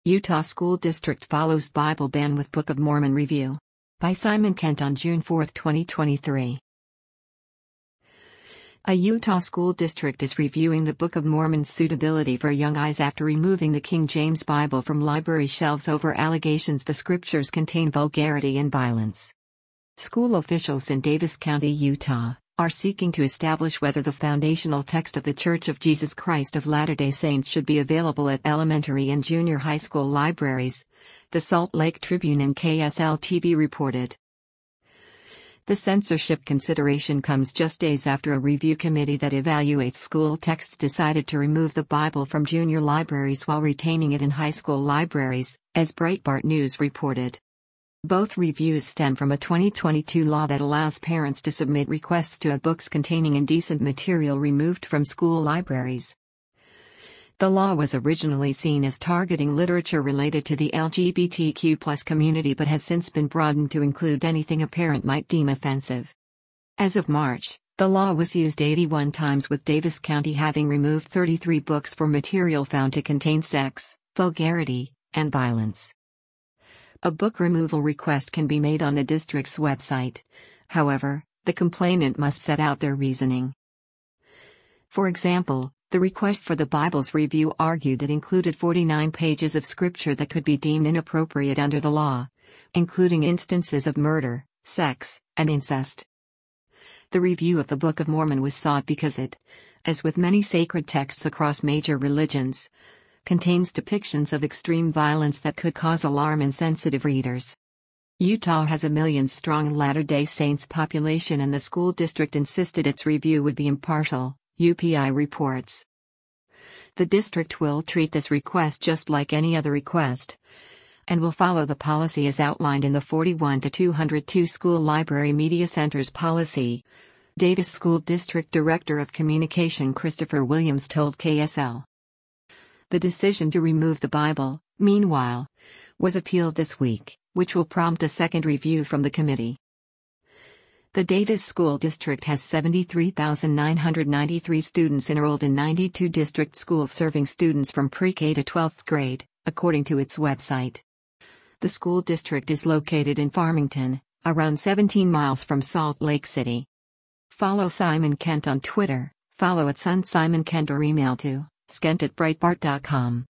Utah School District follows Bible ban with Book of Mormon review. By Simon Kent on June 4, 2023. A Utah school district is reviewing the Book of Mormon's suitability for young eyes after removing the King James Bible from library shelves over allegations the scriptures contain vulgarity and violence. School officials in Davis County, Utah, are seeking to establish whether the foundational text of The Church of Jesus Christ of Latter-day Saints should be available at elementary and junior high school libraries, the Salt Lake Tribune and KSL-TV reported. The censorship consideration comes just days after a review committee that evaluates school texts decided to remove the Bible from junior libraries while retaining it in high school libraries, as Breitbart News reported. Both reviews stem from a 2022 law that allows parents to submit requests to have books containing indecent material removed from school libraries. The law was originally seen as targeting literature related to the LGBTQ+ community but has since been broadened to include anything a parent might deem offensive. As of March, the law was used 81 times, with Davis County having removed 33 books for material found to contain sex, vulgarity, and violence. A book removal request can be made on the district's website. However, the complainant must set out their reasoning. For example, the request for the Bible's review argued it included 49 pages of scripture that could be deemed inappropriate under the law, including instances of murder, sex, and incest. The review of the Book of Mormon was sought because it, as with many sacred texts across major religions, contains depictions of extreme violence that could cause alarm in sensitive readers. Utah has a million-strong Latter-day Saints population, and the school district insisted its review would be impartial, UPI reports. The district will treat this request just like any other request, and will follow the policy as outlined in the 41-202 School Library Media Centers Policy, Davis School District Director of Communication Christopher Williams told KSL. The decision to remove the Bible, meanwhile, was appealed this week, which will prompt a second review from the committee. The Davis School District has 73,993 students enrolled in 92 district schools serving students from pre-K to 12th grade, according to its website. The school district is located in Farmington, around 17 miles from Salt Lake City. Follow Simon Kent on Twitter, follow @SunSimonKent or email to skent@breitbart.com.